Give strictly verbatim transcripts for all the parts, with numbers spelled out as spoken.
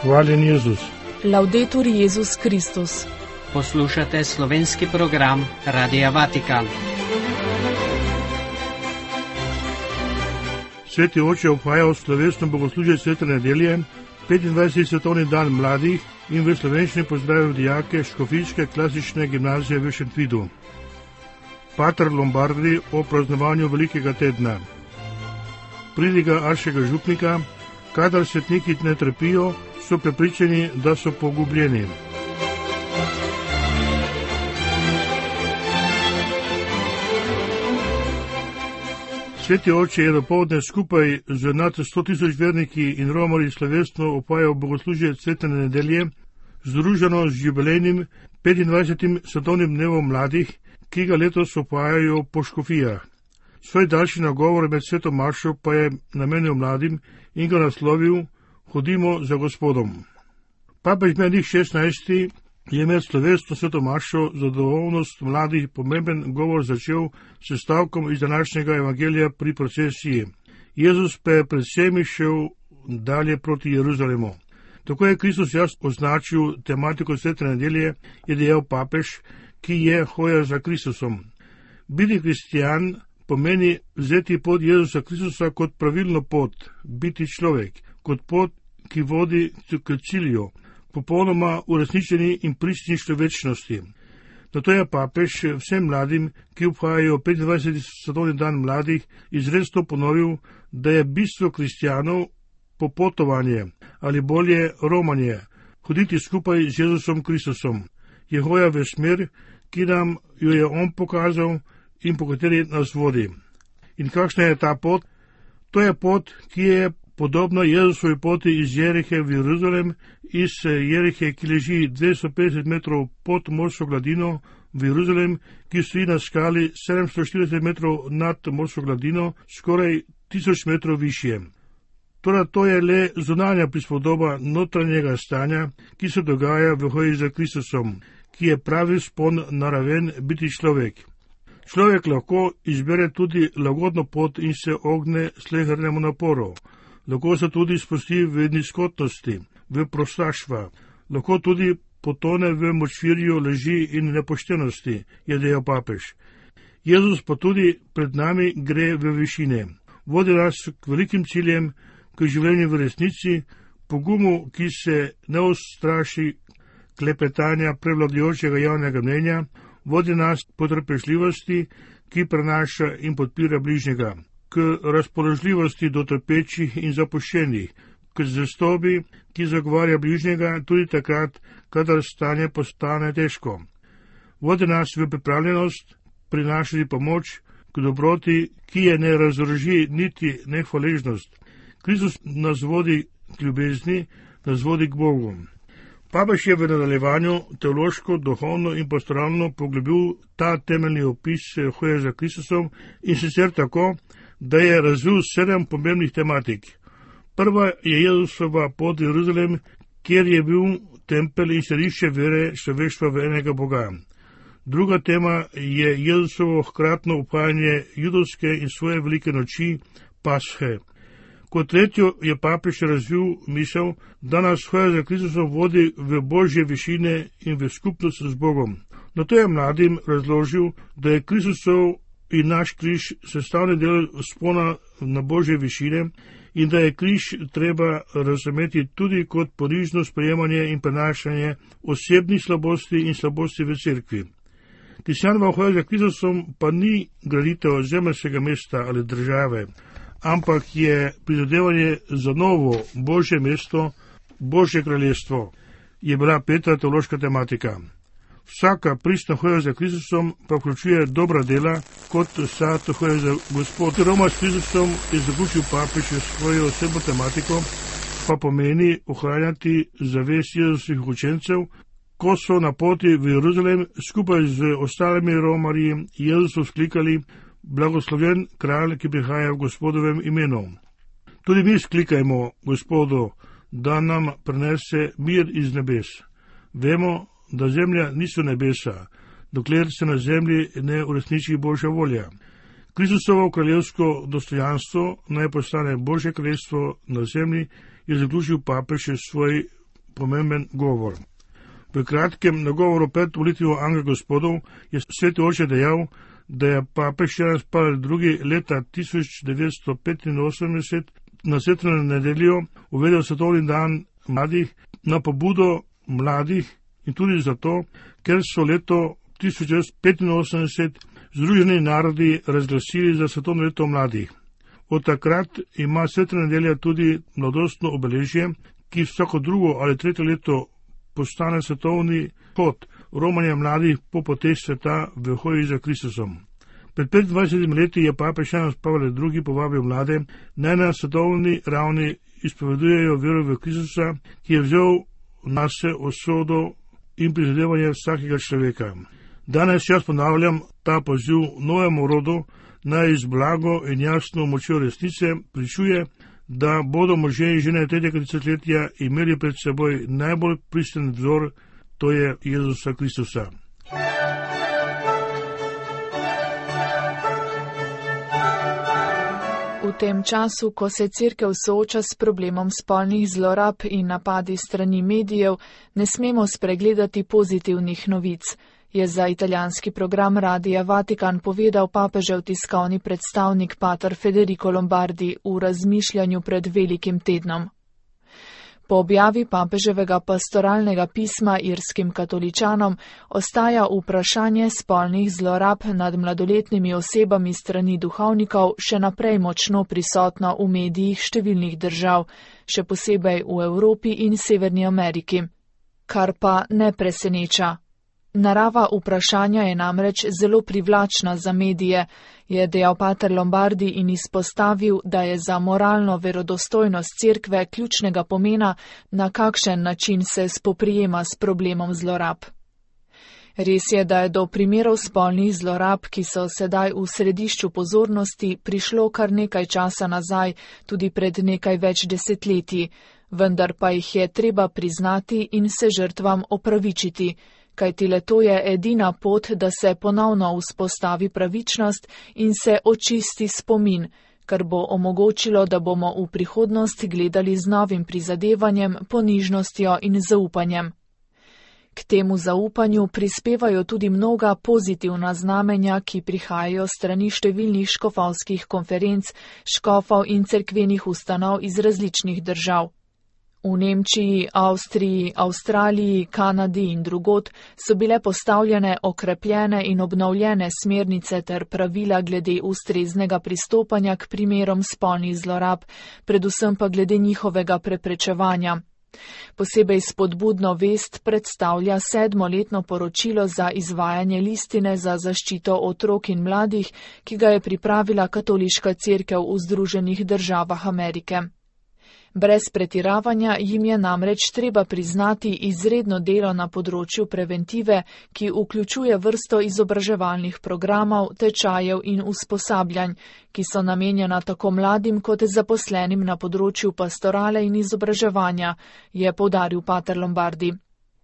Hvaljen Jezus. Laudetur Jezus Kristus. Poslušate slovenski program Radia Vatikan. Sveti oče obhaja slovesno bogoslužje svete nedelje, petindvajseti svetovni dan mladih, in v slovenščini pozdravil dijake škofijske klasične gimnazije v Šentvidu. Pater Lombardi o praznovanju velikega tedna. Pridiga aršega župnika: kadar svetniki ne trpijo, so prepričani, da so pogubljeni. Sveti oče je dopoldne skupaj z nad sto tisoč verniki in romarji slovesno opajal bogoslužje svete nedelje, združeno z jubilejnim petindvajsetim svetovnim dnevom mladih, ki ga letos opajajo po škofijah. Svoj daljši nagovor med sveto mašo pa je namenil mladim in ga naslovil: Hodimo za Gospodom. Papež Benedikt šestnajsti je med slovesno sveto mašo za zadovoljnost mladih pomemben govor začel s stavkom iz današnjega evangelija pri procesiji. Jezus pa je pred vsemi šel dalje proti Jeruzalemu. Tako je Kristus jasno označil tematiko svete nedelje, je dejal papež, ki je hoja za Kristusom. Biti kristijan pomeni vzeti pot Jezusa Kristusa kot pravilno pot, biti človek, kot pot, ki vodi k cilju, popolnoma uresničeni in pristni človečnosti. Zato je papež vsem mladim, ki obhajajo petindvajseti svetovni dan mladih, izrecno ponovil, da je bistvo kristijanov popotovanje, ali bolje romanje, hoditi skupaj z Jezusom Kristusom. Je hoja v smer, ki nam jo je on pokazal in po kateri nas vodi. In kakšna je ta pot? To je pot, ki je podobna Jezusovi poti iz Jerihe v Jeruzalem, iz Jerihe, ki leži dvesto petdeset metrov pod morsko gladino, v Jeruzalem, ki stoji na skali sedemsto štirideset metrov nad morsko gladino, skoraj tisoč metrov višje. Torej, to je le zunanja prispodoba notranjega stanja, ki se dogaja v hoji za Kristusom, ki je pravi spon na raven biti človek. Človek lahko izbere tudi lagodno pot in se ogne slehernemu naporu. Lahko se tudi spusti v nizkotnosti, v prostaštva. Lahko tudi potone v močvirju laži in nepoštenosti, je dejal papež. Jezus pa tudi pred nami gre v višine. Vodi nas k velikim ciljem, k življenju v resnici, pogumu, ki se ne ustraši klepetanja prevladujočega javnega mnenja, vodi nas k potrpežljivosti, ki prenaša in podpira bližnjega, k razpoložljivosti do trpečih in zapuščenih, k zvestobi, ki zagovarja bližnjega tudi takrat, kadar stanje postane težko. Vodi nas v pripravljenost prinašati pomoč, k dobroti, ki je ne razoroži niti nehvaležnost. Kristus nas vodi k ljubezni, nas vodi k Bogu. Papež je v nadaljevanju teološko, duhovno in pastoralno poglobil ta temeljni opis hoje za Kristusom, in sicer tako, da je razvil sedem pomembnih tematik. Prva je Jezusova pot v Jeruzalem, kjer je bil tempelj in središče vere človeštva v enega Boga. Druga tema je Jezusovo hkratno upajanje judovske in svoje velike noči, Pashe. Kot tretjo je papež razvil misel, da nas hoja za Kristusom vodi v božje višine in v skupnost z Bogom. Na to je mladim razložil, da je Kristusov in naš križ sestavni del spona na božje višine in da je križ treba razumeti tudi kot ponižno sprejemanje in prenašanje osebnih slabosti in slabosti v cerkvi. Kristjanova hoja za Kristusom pa ni graditev zemeljskega mesta ali države, ampak je prizadevanje za novo božje mesto, božje kraljestvo, je bila peta teološka tematika. Vsaka pristna hoja za Kristusom pa vključuje dobra dela, kot sad hoja za Gospod. Roma s Kristusom je zaključil papež svojo osebno tematiko, pa pomeni ohranjati zavest Jezusovih učencev, ko so na poti v Jeruzalem skupaj z ostalimi romarji Jezusu vzklikali: blagoslovljen kralj, ki prihaja v Gospodovem imenu. Tudi mi sklikajmo Gospodu, da nam prinese mir iz nebes. Vemo, da zemlja niso nebesa, dokler se na zemlji ne uresniči Božja volja. Kristusovo kraljevsko dostojanstvo naj postane Božje kraljestvo na zemlji, je zaključil papež svoj pomemben govor. V kratkem nagovoru pred molitvijo Angel Gospodov je sveti oče dejal, da je papež Janez Pavel drugi. leta tisoč devetsto petinosemdeset na svetleno nedeljo uvedel svetovni dan mladih na pobudo mladih in tudi zato, ker so leto tisoč devetsto petinosemdeset Združeni narodi razglasili za svetovno leto mladih. Od takrat ima svetlena nedelja tudi mladostno obeležje, ki vsako drugo ali tretje leto postane svetovni pot romanja mladih po poteh sveta v hoji za Kristusom. Pred petindvajsetimi leti je papež Janez Pavel drugi. povabil mlade, naj na svetovni ravni izpovedujejo vero v Kristusa, ki je vzel nase usodo in prizadevanje vsakega človeka. Danes jaz ponavljam ta poziv novemu rodu, naj z blago in jasno močjo resnice pričuje, da bodo možje in žene tretjega tisočletja imeli pred seboj najbolj pristen vzor, to je Jezusa Kristusa. V tem času, ko se Cerkev sooča s problemom spolnih zlorab in napadi strani medijev, ne smemo spregledati pozitivnih novic, je za italijanski program Radia Vatikan povedal papežev tiskovni predstavnik pater Federico Lombardi v razmišljanju pred velikim tednom. Po objavi papeževega pastoralnega pisma irskim katoličanom ostaja vprašanje spolnih zlorab nad mladoletnimi osebami strani duhovnikov še naprej močno prisotno v medijih številnih držav, še posebej v Evropi in Severni Ameriki. Kar pa ne preseneča. Narava vprašanja je namreč zelo privlačna za medije, je dejal pater Lombardi in izpostavil, da je za moralno verodostojnost cerkve ključnega pomena, na kakšen način se spoprijema s problemom zlorab. Res je, da je do primerov spolnih zlorab, ki so sedaj v središču pozornosti, prišlo kar nekaj časa nazaj, tudi pred nekaj več desetletji, vendar pa jih je treba priznati in se žrtvam opravičiti, kajti le to je edina pot, da se ponovno vzpostavi pravičnost in se očisti spomin, kar bo omogočilo, da bomo v prihodnost gledali z novim prizadevanjem, ponižnostjo in zaupanjem. K temu zaupanju prispevajo tudi mnoga pozitivna znamenja, ki prihajajo strani številnih škofovskih konferenc, škofov in cerkvenih ustanov iz različnih držav. V Nemčiji, Avstriji, Avstraliji, Kanadi in drugod so bile postavljene okrepljene in obnovljene smernice ter pravila glede ustreznega pristopanja k primerom spolnih zlorab, predvsem pa glede njihovega preprečevanja. Posebej spodbudno vest predstavlja sedmoletno poročilo za izvajanje listine za zaščito otrok in mladih, ki ga je pripravila Katoliška cerkev v Združenih državah Amerike. Brez pretiravanja jim je namreč treba priznati izredno delo na področju preventive, ki vključuje vrsto izobraževalnih programov, tečajev in usposabljanj, ki so namenjena tako mladim kot zaposlenim na področju pastorale in izobraževanja, je poudaril pater Lombardi.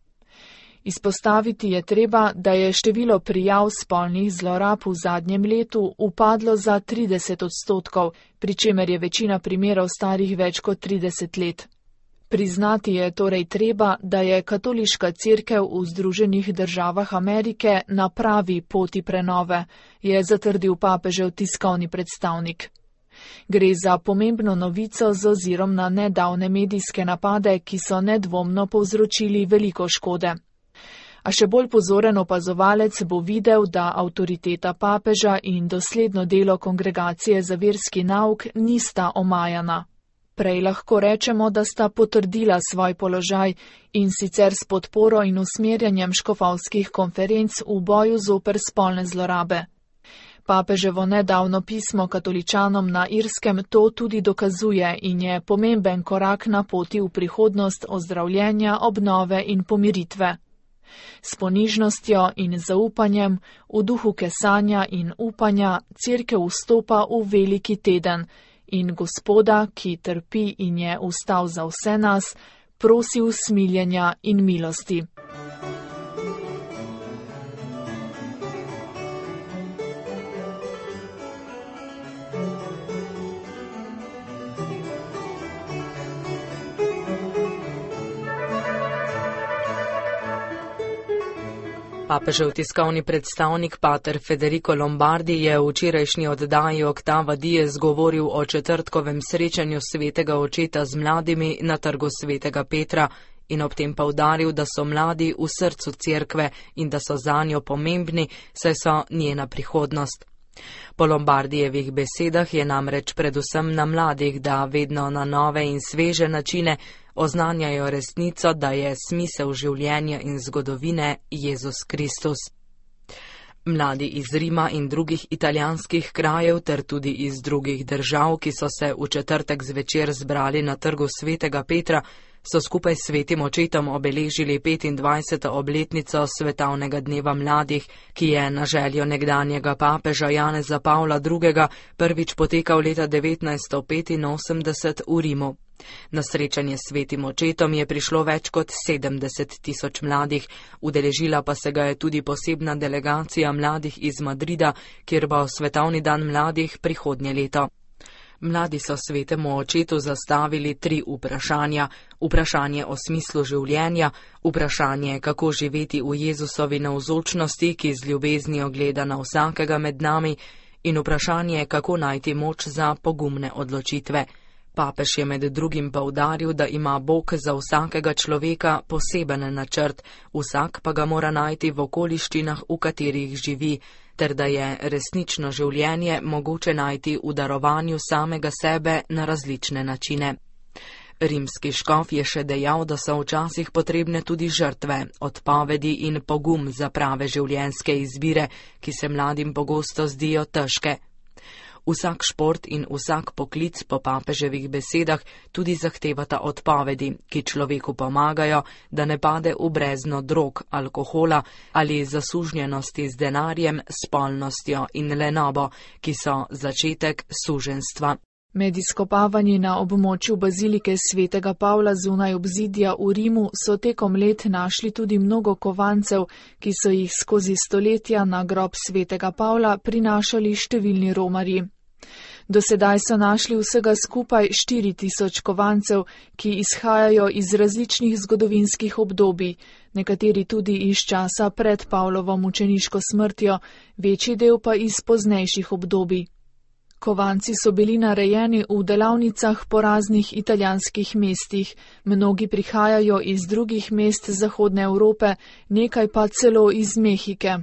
Izpostaviti je treba, da je število prijav spolnih zlorab v zadnjem letu upadlo za trideset odstotkov, pri čemer je večina primerov starih več kot trideset let. Priznati je torej treba, da je Katoliška cerkev v Združenih državah Amerike na pravi poti prenove, je zatrdil papežev tiskovni predstavnik. Gre za pomembno novico z ozirom na nedavne medijske napade, ki so nedvomno povzročili veliko škode. A še bolj pozoren opazovalec bo videl, da avtoriteta papeža in dosledno delo kongregacije za verski nauk nista omajana. Prej lahko rečemo, da sta potrdila svoj položaj in sicer s podporo in usmerjanjem škofovskih konferenc v boju zoper spolne zlorabe. Papeževo nedavno pismo katoličanom na Irskem to tudi dokazuje in je pomemben korak na poti v prihodnost ozdravljenja, obnove in pomiritve. S ponižnostjo in zaupanjem, v duhu kesanja in upanja, cerkev vstopa v veliki teden in Gospoda, ki trpi in je vstal za vse nas, prosi usmiljenja in milosti. Papežev tiskovni predstavnik pater Federico Lombardi je v včerajšnji oddaji Oktava Dies govoril o četrtkovem srečanju svetega očeta z mladimi na trgu svetega Petra in ob tem poudaril, da so mladi v srcu cerkve in da so zanjo pomembni, saj so njena prihodnost. Po Lombardijevih besedah je namreč predvsem na mladih, da vedno na nove in sveže načine oznanjajo resnico, da je smisel življenja in zgodovine Jezus Kristus. Mladi iz Rima in drugih italijanskih krajev ter tudi iz drugih držav, ki so se v četrtek zvečer zbrali na trgu svetega Petra, so skupaj s svetim očetom obeležili petindvajseto obletnico svetovnega dneva mladih, ki je na željo nekdanjega papeža Janeza Pavla drugega. prvič potekal leta devetnajststo petinosemdeset v Rimu. Na srečanje s svetim očetom je prišlo več kot sedemdeset tisoč mladih, udeležila pa se ga je tudi posebna delegacija mladih iz Madrida, kjer bo svetovni dan mladih prihodnje leto. Mladi so svetemu očetu zastavili tri vprašanja. Vprašanje o smislu življenja, vprašanje, kako živeti v Jezusovi navzočnosti, ki z ljubeznijo gleda na vsakega med nami, in vprašanje, kako najti moč za pogumne odločitve. Papež je med drugim poudaril, da ima Bog za vsakega človeka poseben načrt, vsak pa ga mora najti v okoliščinah, v katerih živi, ter da je resnično življenje mogoče najti v darovanju samega sebe na različne načine. Rimski škof je še dejal, da so včasih potrebne tudi žrtve, odpovedi in pogum za prave življenjske izbire, ki se mladim pogosto zdijo težke. Vsak šport in vsak poklic po papeževih besedah tudi zahtevata odpovedi, ki človeku pomagajo, da ne pade v brezno drog, alkohola ali zasužnjenosti z denarjem, spolnostjo in lenobo, ki so začetek suženjstva. Med izkopavanji na območju bazilike svetega Pavla zunaj obzidja v Rimu so tekom let našli tudi mnogo kovancev, ki so jih skozi stoletja na grob svetega Pavla prinašali številni romarji. Do sedaj so našli vsega skupaj štiri tisoč kovancev, ki izhajajo iz različnih zgodovinskih obdobij, nekateri tudi iz časa pred Pavlovo mučeniško smrtjo, večji del pa iz poznejših obdobij. Kovanci so bili narejeni v delavnicah po raznih italijanskih mestih, mnogi prihajajo iz drugih mest Zahodne Evrope, nekaj pa celo iz Mehike.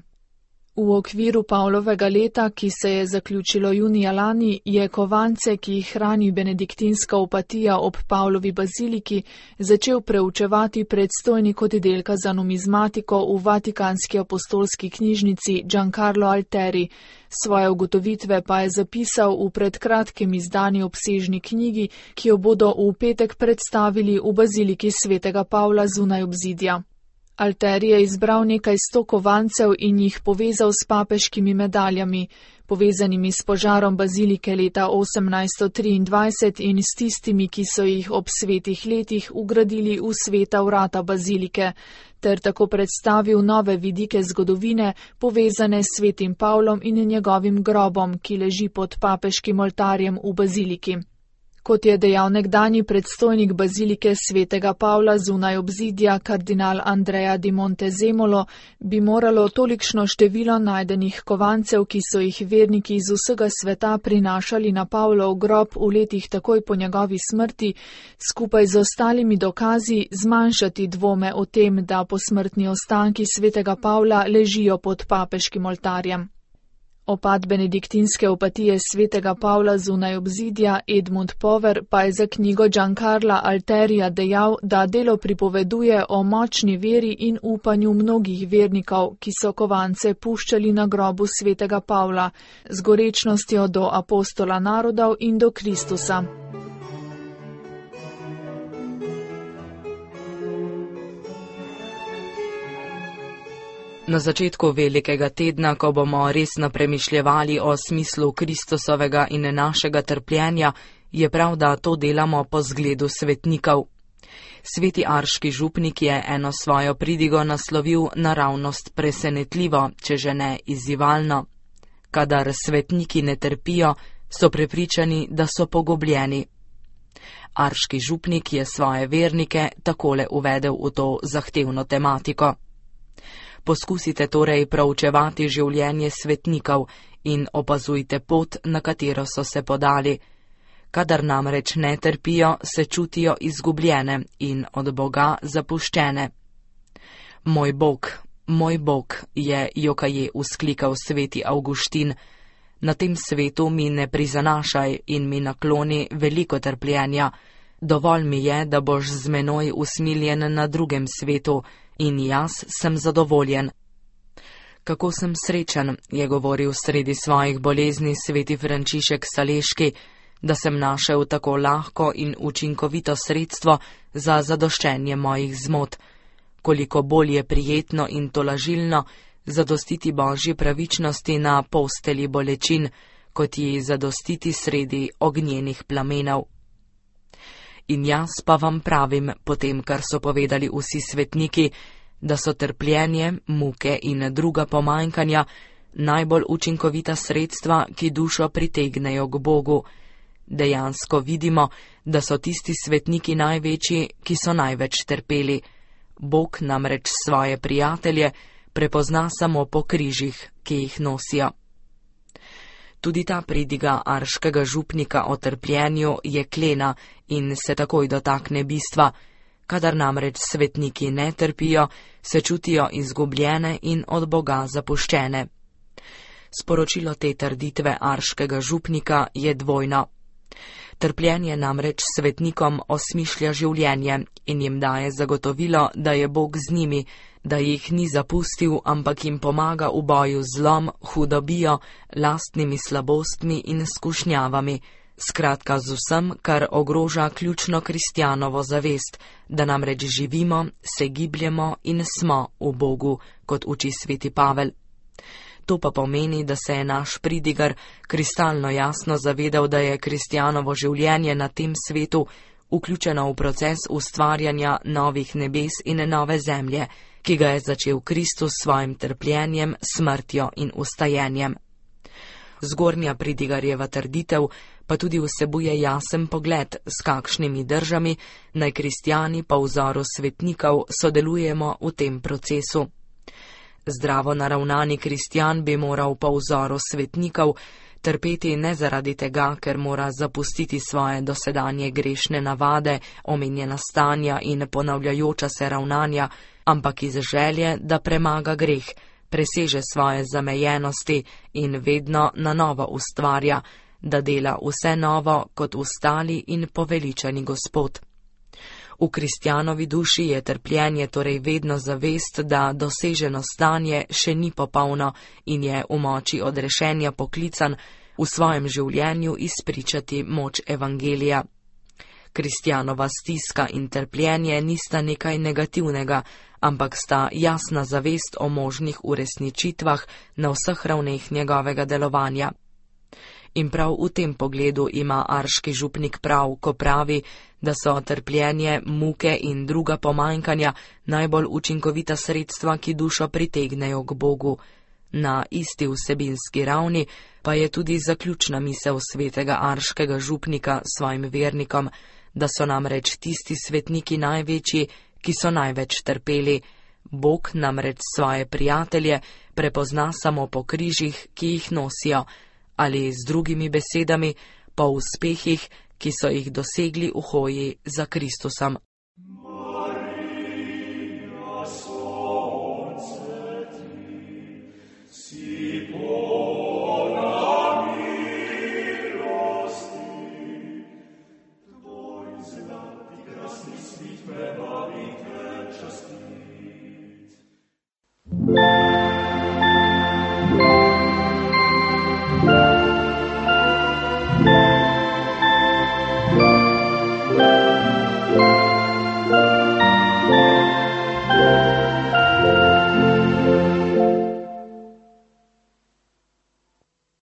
V okviru Pavlovega leta, ki se je zaključilo junija lani, je kovance, ki jih hrani benediktinska opatija ob Pavlovi baziliki, začel preučevati predstojnik oddelka za numizmatiko v Vatikanski apostolski knjižnici Giancarlo Alteri. Svoje ugotovitve pa je zapisal v pred kratkim izdani obsežni knjigi, ki jo bodo v petek predstavili v baziliki svetega Pavla zunaj obzidja. Alteri je izbral nekaj sto kovancev in jih povezal s papeškimi medaljami, povezanimi s požarom bazilike leta osemnajststo triindvajset in s tistimi, ki so jih ob svetih letih ugradili v sveta vrata bazilike, ter tako predstavil nove vidike zgodovine, povezane s svetim Pavlom in njegovim grobom, ki leži pod papeškim oltarjem v baziliki. Kot je dejal nekdanji predstojnik bazilike svetega Pavla zunaj obzidja kardinal Andrea di Montezemolo, bi moralo tolikšno število najdenih kovancev, ki so jih verniki iz vsega sveta prinašali na Pavlov grob v letih takoj po njegovi smrti, skupaj z ostalimi dokazi zmanjšati dvome o tem, da posmrtni ostanki svetega Pavla ležijo pod papeškim oltarjem. Opad benediktinske opatije svetega Pavla zunaj obzidja Edmund Pover pa je za knjigo Giancarla Alterija dejal, da delo pripoveduje o močni veri in upanju mnogih vernikov, ki so kovance puščali na grobu svetega Pavla, z gorečnostjo do apostola narodov in do Kristusa. Na začetku velikega tedna, ko bomo resno premišljevali o smislu Kristusovega in našega trpljenja, je prav, da to delamo po zgledu svetnikov. Sveti arški župnik je eno svojo pridigo naslovil naravnost presenetljivo, če že ne izzivalno. Kadar svetniki ne trpijo, so prepričani, da so pogubljeni. Arški župnik je svoje vernike takole uvedel v to zahtevno tematiko. Poskusite torej proučevati življenje svetnikov in opazujte pot, na katero so se podali. Kadar namreč ne trpijo, se čutijo izgubljene in od Boga zapuščene. Moj Bog, moj Bog, je jokaje vzklikal sveti Avguštin, na tem svetu mi ne prizanašaj in mi nakloni veliko trpljenja. Dovolj mi je, da boš z menoj usmiljen na drugem svetu in jaz sem zadovoljen. Kako sem srečen, je govoril sredi svojih bolezni sveti Frančišek Saleški, da sem našel tako lahko in učinkovito sredstvo za zadoščenje mojih zmot. Koliko bolj je prijetno in tolažilno zadostiti Božji pravičnosti na postelji bolečin, kot ji zadostiti sredi ognjenih plamenov. In jaz pa vam pravim, potem kar so povedali vsi svetniki, da so trpljenje, muke in druga pomanjkanja najbolj učinkovita sredstva, ki dušo pritegnejo k Bogu. Dejansko vidimo, da so tisti svetniki največji, ki so največ trpeli. Bog namreč svoje prijatelje prepozna samo po križih, ki jih nosijo. Tudi ta pridiga arškega župnika o trpljenju je klena in se takoj dotakne bistva. Kadar namreč svetniki ne trpijo, se čutijo izgubljene in od Boga zapuščene. Sporočilo te trditve arškega župnika je dvojno. Trpljenje namreč svetnikom osmišlja življenje in jim daje zagotovilo, da je Bog z njimi, da jih ni zapustil, ampak jim pomaga v boju z zlom, hudobijo, lastnimi slabostmi in skušnjavami, skratka z vsem, kar ogroža ključno kristjanovo zavest, da namreč živimo, se gibljemo in smo v Bogu, kot uči sveti Pavel. To pa pomeni, da se je naš pridigar kristalno jasno zavedal, da je kristjanovo življenje na tem svetu vključeno v proces ustvarjanja novih nebes in nove zemlje, ki ga je začel Kristus s svojim trpljenjem, smrtjo in ustajenjem. Zgornja pridigarjeva trditev pa tudi vsebuje jasen pogled, s kakšnimi držami naj kristjani po vzoru svetnikov sodelujemo v tem procesu. Zdravo naravnani kristjan bi moral po vzoru svetnikov trpeti ne zaradi tega, ker mora zapustiti svoje dosedanje grešne navade, omenjena stanja in ponavljajoča se ravnanja, ampak iz želje, da premaga greh, preseže svoje zamejenosti in vedno na novo ustvarja, da dela vse novo kot ustali in poveličani Gospod. V kristjanovi duši je trpljenje torej vedno zavest, da doseženo stanje še ni popolno in je v moči odrešenja poklican v svojem življenju izpričati moč evangelija. Kristjanova stiska in trpljenje nista nekaj negativnega, ampak sta jasna zavest o možnih uresničitvah na vseh ravneh njegovega delovanja. In prav v tem pogledu ima arški župnik prav, ko pravi, da so trpljenje, muke in druga pomanjkanja najbolj učinkovita sredstva, ki dušo pritegnejo k Bogu. Na isti vsebinski ravni pa je tudi zaključna misel svetega arškega župnika svojim vernikom, da so namreč tisti svetniki največji, ki so največ trpeli. Bog namreč svoje prijatelje prepozna samo po križih, ki jih nosijo, ali z drugimi besedami po uspehih, ki so jih dosegli v hoji za Kristusom. Tvoj zlati krasni svit prebavi te časti.